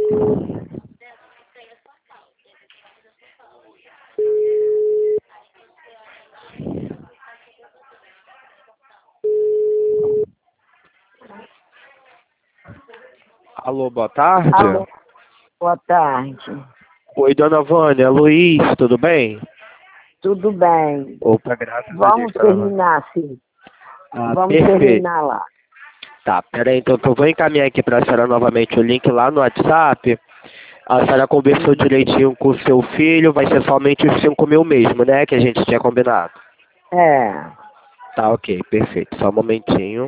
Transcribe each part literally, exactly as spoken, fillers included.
Alô, boa tarde. Alô, boa tarde. Oi, dona Vânia, Luiz, tudo bem? Tudo bem. Opa, graças a Vamos Deus. dona Vânia. terminar, sim. Ah, Vamos perfeito. terminar lá. Tá, peraí, então que eu vou encaminhar aqui pra senhora novamente o link lá no WhatsApp. A senhora conversou direitinho com o seu filho, vai ser somente os cinco mil mesmo, né, que a gente tinha combinado. É. Tá, ok, perfeito. Só um momentinho.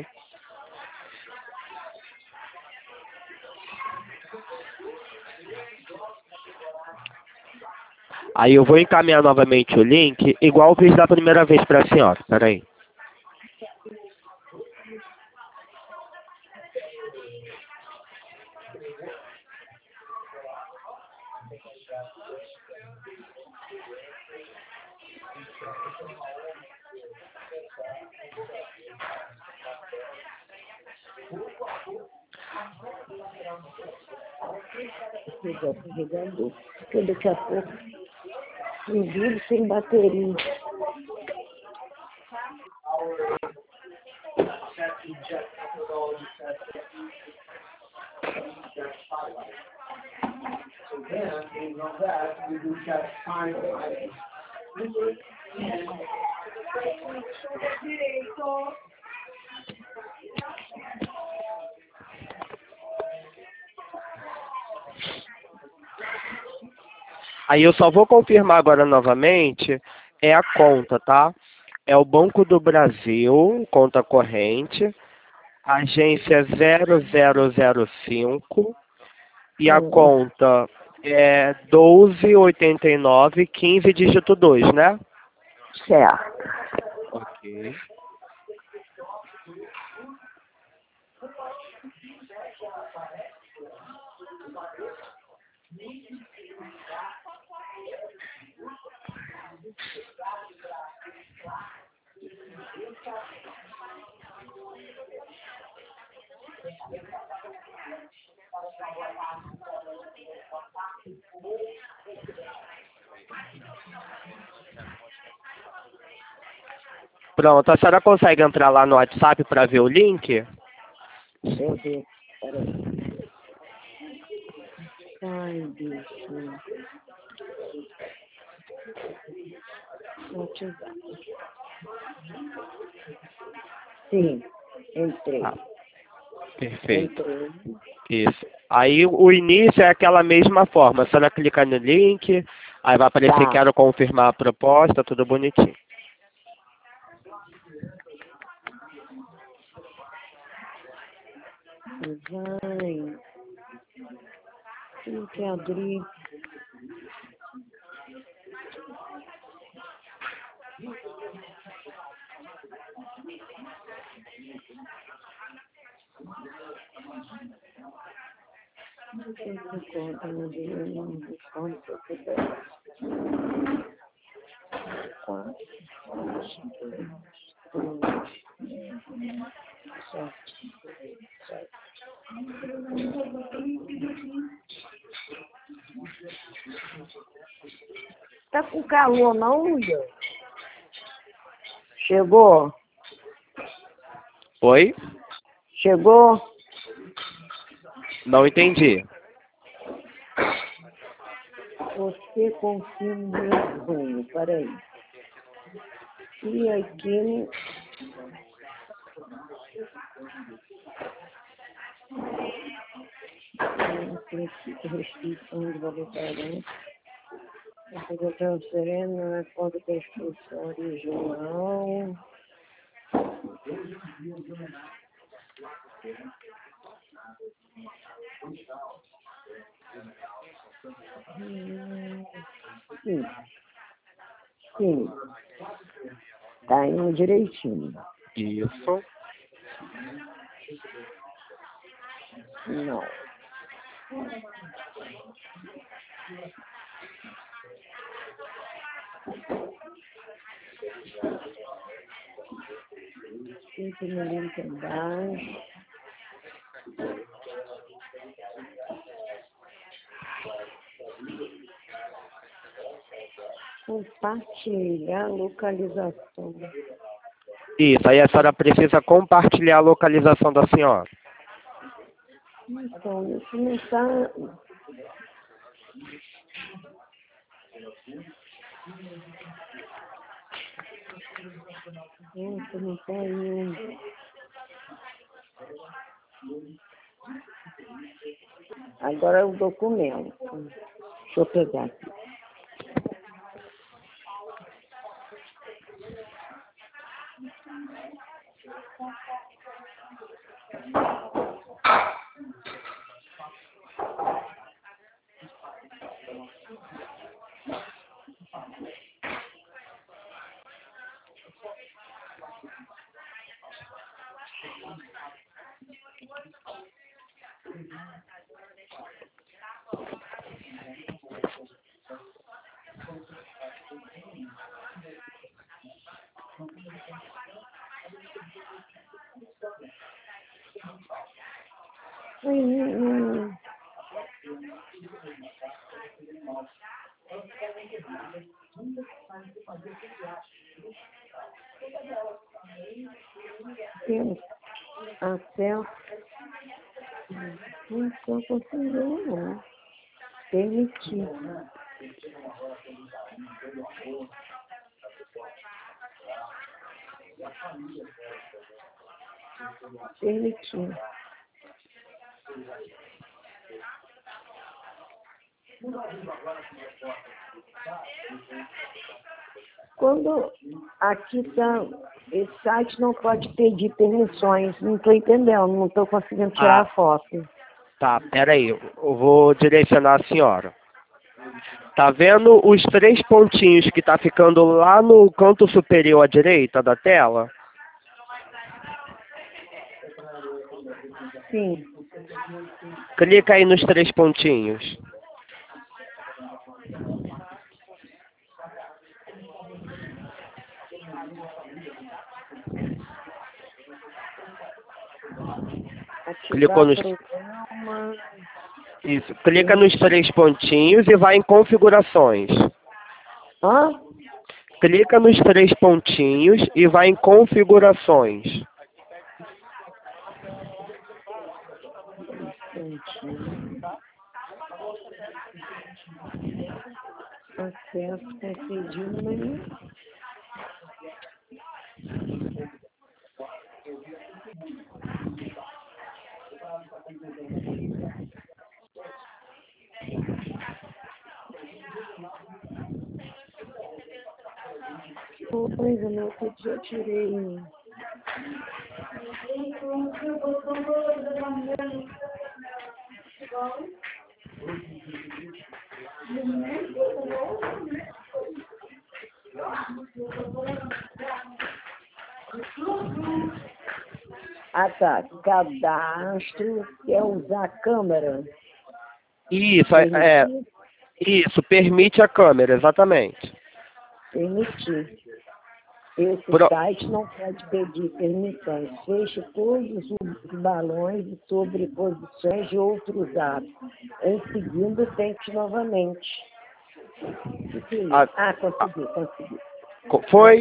Aí eu vou encaminhar novamente o link, igual eu fiz da primeira vez pra senhora. Peraí. Pegar o carregador. Porque daqui a pouco eu vivo sem bateria. Aí eu só vou confirmar agora novamente, é a conta, tá? É o Banco do Brasil, conta corrente, agência zero zero zero cinco, e a Hum, conta é doze oitenta e nove, quinze dígito dois, né? certo. Ok. Pronto, a senhora consegue entrar lá no WhatsApp para ver o link? Deixa eu ver. Peraí. Ai, bicho. WhatsApp. Sim, entrei. Ah, perfeito. Entrei. Isso. Aí o início é aquela mesma forma. A senhora clica no link, aí vai aparecer Tá. quero confirmar a proposta, tudo bonitinho. Vai. Tem que abrir. Tem que conta no dia, não responde se eu puder. Quatro, sete, sete. Tá com calor não, Luia? Chegou? Oi? Chegou? Não entendi. Você confirma meu sonho. Peraí. E aqui no... princípio, restrição de voluntariado. A transferência não é conta da instrução original. Hum, Sim, sim. Tá indo direitinho. Isso. Não. Cinco milímetros embaixo. Compartilhar a localização. Isso, aí a senhora precisa compartilhar a localização da senhora. Então, isso não está... Isso não está indo. Agora é o documento. Deixa eu pegar aqui. Hum, hum. Temos acesso. Não estou conseguindo, não. Permitir. Permitir. Quando aqui está, esse site não pode pedir permissões, não estou entendendo, não estou conseguindo tirar Ah. a foto. Tá, peraí, eu vou direcionar a senhora. Tá vendo os três pontinhos que tá ficando lá no canto superior à direita da tela? Sim. Clica aí nos três pontinhos. Clicou nos... programa. Isso, clica nos três pontinhos e vai em configurações. Hã? Clica nos três pontinhos e vai em configurações. Acesso concedido, mas... Coisa, meu, que eu tirei. Ah, tá. Cadastro, quer usar a câmera. Isso, é, isso, permite a câmera, exatamente. Permitir. Esse Pro... site não pode pedir permissões. Feche todos os balões e sobreposições de outros atos. Em seguida, tente novamente. Ah, ah, consegui, consegui. Foi?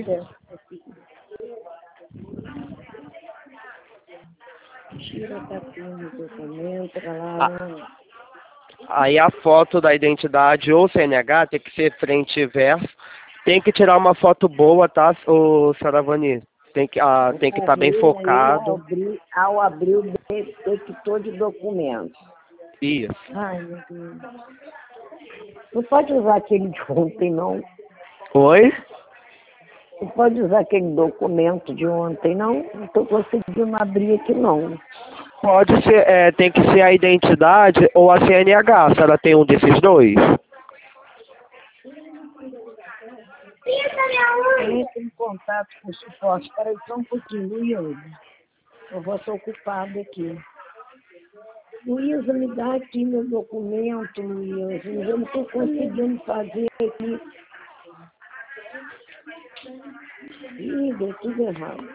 Tira a capinha do documento, lá, Ah. lá. Aí a foto da identidade ou C N H tem que ser frente e verso. Tem que tirar uma foto boa, tá, ô Saravani? Tem que ah, tem que estar tá bem focado. Ao abrir, ao abrir o detector de documentos. Isso. Ai, meu Deus. Não pode usar aquele de ontem, não. Oi? Não pode usar aquele documento de ontem, não. Não estou conseguindo abrir aqui, não. Pode ser, é, tem que ser a identidade ou a C N H. A senhora tem um desses dois? Entre em contato com o suporte. Espera só um pouquinho, Luísa. Eu vou estar ocupado aqui. Luísa, me dá aqui meu documento, Luísa. Eu não estou conseguindo fazer aqui. Ih, deu tudo errado.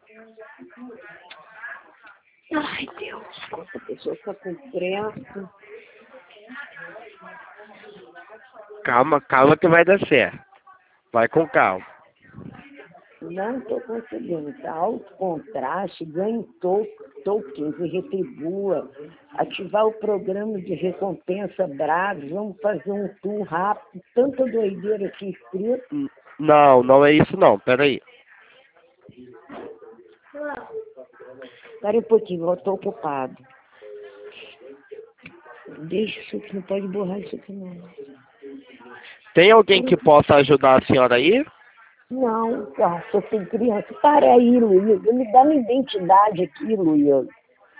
Ai, Deus, quando a pessoa está com pressa. Calma, calma que vai dar certo. Vai com calma. Não estou conseguindo. Está alto contraste, ganho to tokens e retribua. Ativar o programa de recompensa Bravos. Vamos fazer um tour rápido. Tanta doideira aqui escrito. Não, não é isso não. Peraí. Espera um pouquinho, eu estou ocupado. Deixa isso aqui, não pode borrar isso aqui não. Tem alguém que possa ajudar a senhora aí? Não, não, você tem criança. Para aí, Luiz. Me dá minha identidade aqui, Luiz.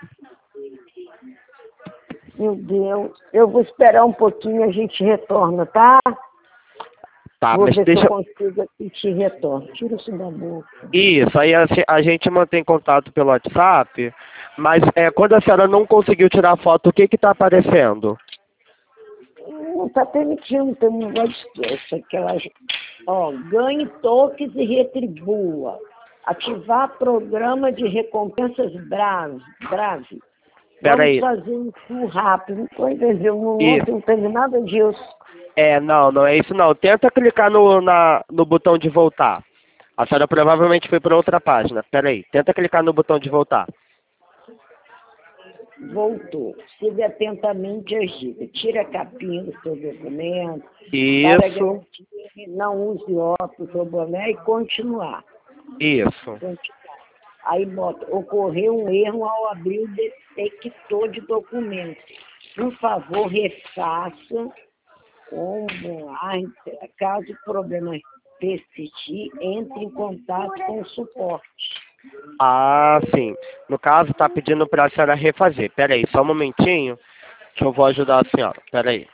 Meu Deus. Eu vou esperar um pouquinho e a gente retorna, tá? Tá, Vou mas ver deixa... se eu consigo aqui te retorno. Tira isso da boca. Isso, aí a, a gente mantém contato pelo WhatsApp, mas é, quando a senhora não conseguiu tirar foto, o que que tá aparecendo? Não está permitindo ter um negócio de aquelas... Ó, ganhe tokens e retribua. Ativar programa de recompensas Brave. Brave. Pera Vamos aí. fazer um tour rápido. Coisa, eu não, Isso. não teve nada disso. É, não, não é isso não. Tenta clicar no, na, no botão de voltar. A senhora provavelmente foi para outra página. Pera aí, tenta clicar no botão de voltar. Voltou. Siga atentamente as dicas. Tira a capinha do seu documento. Isso. Para garantir que não use óculos ou boné e continuar. Isso. Continuar. Aí bota, ocorreu um erro ao abrir o detector de documentos. Por favor, refaça como caso o problema persistir, entre em contato com o suporte. Ah, sim. No caso, tá pedindo para a senhora refazer. Pera aí, só um momentinho que eu vou ajudar a senhora. Pera aí.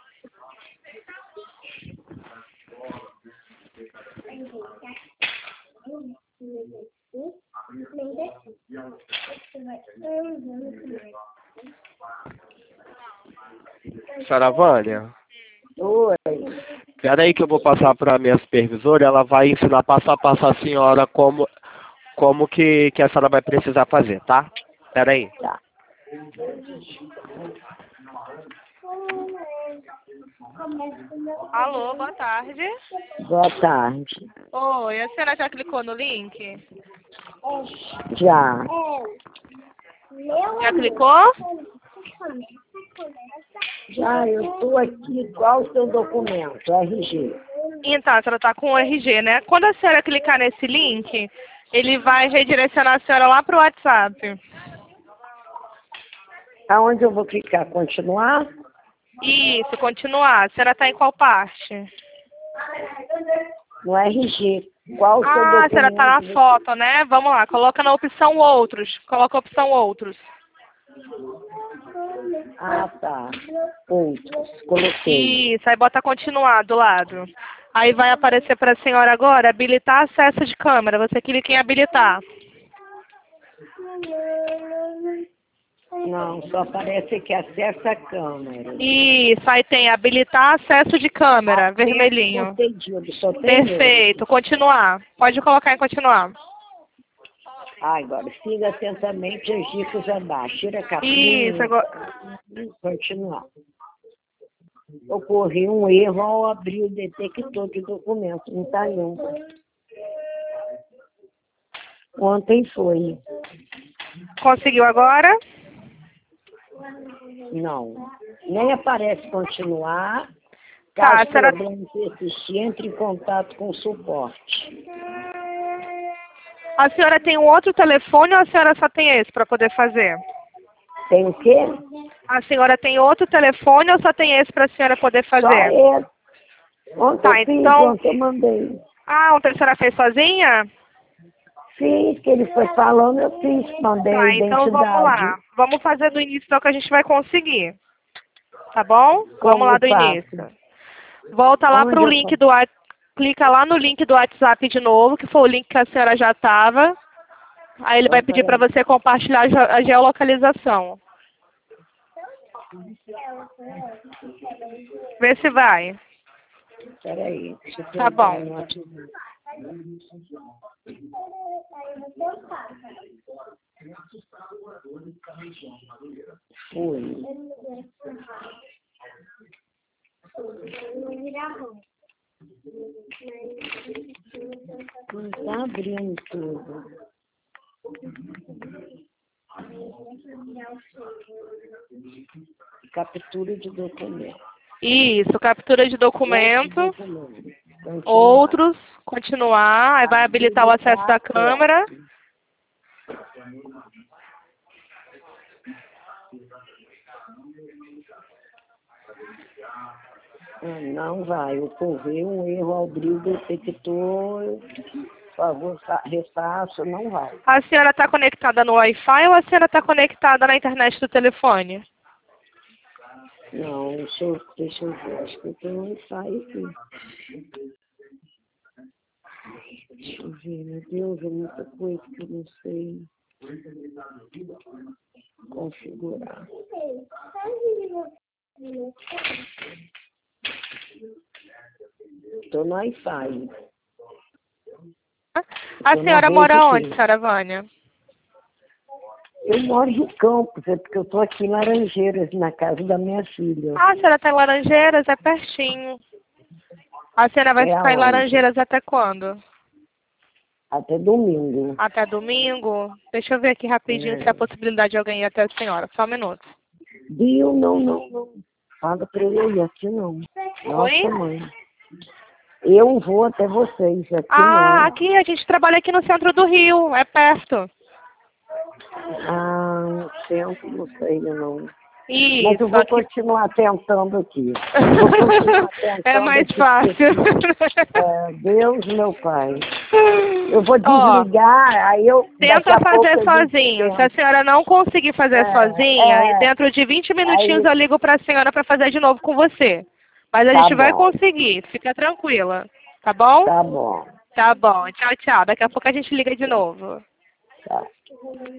Senhora Vânia? Oi. Espera aí que eu vou passar para a minha supervisora, ela vai ensinar passo a passo a senhora como, como que, que a senhora vai precisar fazer, tá? Espera aí. Tá. Alô, boa tarde. Boa tarde. Oi, a senhora já clicou no link? Já. Já clicou? Já, eu estou aqui. Qual o seu documento? R G. Então, a senhora está com o R G, né? Quando a senhora clicar nesse link, ele vai redirecionar a senhora lá para o WhatsApp. Aonde eu vou clicar? Continuar? Isso, continuar. A senhora está em qual parte? No R G. Qual o seu Ah, documento? a senhora está na foto, né? Vamos lá, coloca na opção outros. Coloca a opção outros. Ah, tá. Outros. Coloquei. Isso, aí bota continuar do lado. Aí vai aparecer para a senhora agora, habilitar acesso de câmera. Você clica em habilitar. Não, só aparece que acessa a câmera. Isso, aí tem habilitar acesso de câmera, vermelhinho. Entendido, só tem Perfeito, continuar. Pode colocar em continuar. Ah, agora, siga atentamente as dicas abaixo. Tira a capinha. Isso, agora... Continuar. Ocorreu um erro ao abrir o detector de documentos. Não está nenhum. Ontem foi. Conseguiu agora? Não. Nem aparece continuar. Tá, Caso a senhora... problema persistir, entre em contato com o suporte. A senhora tem um outro telefone ou a senhora só tem esse para poder fazer? Tem o quê? A senhora tem outro telefone ou só tem esse para a senhora poder fazer? Só esse. Ontem Tá, eu fiz, então... ontem eu mandei. Ah, ontem a senhora fez sozinha? Fiz, que ele foi falando, eu fiz, mandei a Tá, identidade. então vamos lá. Vamos fazer do início então que a gente vai conseguir. Tá bom? Como Vamos lá do faço? início. Volta lá Onde pro eu link do WhatsApp. Clica lá no link do WhatsApp de novo, que foi o link que a senhora já estava. Aí ele vai pedir para você compartilhar a ge- a geolocalização. Vê se vai. Peraí, deixa eu Tá bom. no WhatsApp. Fui. abrindo tudo. Captura de documento. Isso, captura de documento. Documento. Continuar. Outros, continuar, aí vai habilitar o acesso da câmera. Ah, não vai, ocorreu um erro ao abrir o detector, por favor, fa- refaça, não vai. A senhora está conectada no Wi-Fi ou a senhora está conectada na internet do telefone? Não, deixa eu, deixa eu ver, acho que eu tenho um Wi-Fi aqui. Deixa eu ver, meu Deus, é muita coisa que eu não sei configurar. Estou no Wi-Fi. A Tô na senhora rede mora aqui. onde, senhora Vânia? Eu moro em Campos, é porque eu estou aqui em Laranjeiras, na casa da minha filha. Ah, a senhora está em Laranjeiras, é pertinho. A senhora vai É ficar em aonde? Laranjeiras até quando? Até domingo. Até domingo? Deixa eu ver aqui rapidinho É. se há possibilidade de alguém ir até a senhora. Só um minuto. Dio, não, não, não. Fala pra ele ir aqui não. Nossa, Oi? mãe. Eu vou até vocês, aqui Ah, não. aqui, a gente trabalha aqui no centro do Rio, é perto. Ah, no centro, não sei não. Mas Isso, eu vou aqui. continuar tentando aqui. Vou continuar tentando É mais aqui, fácil. porque, é, Deus, meu pai. Eu vou Ó, desligar, aí eu... daqui tenta a pouco fazer a gente sozinho. Se tenta. a senhora não conseguir fazer É, sozinha, e é, dentro de vinte minutinhos aí, eu ligo para a senhora para fazer de novo com você. Mas a tá gente vai bom, conseguir, fica tranquila. Tá bom? tá bom. Tá bom. Tchau, tchau. Daqui a pouco a gente liga de novo. Tá.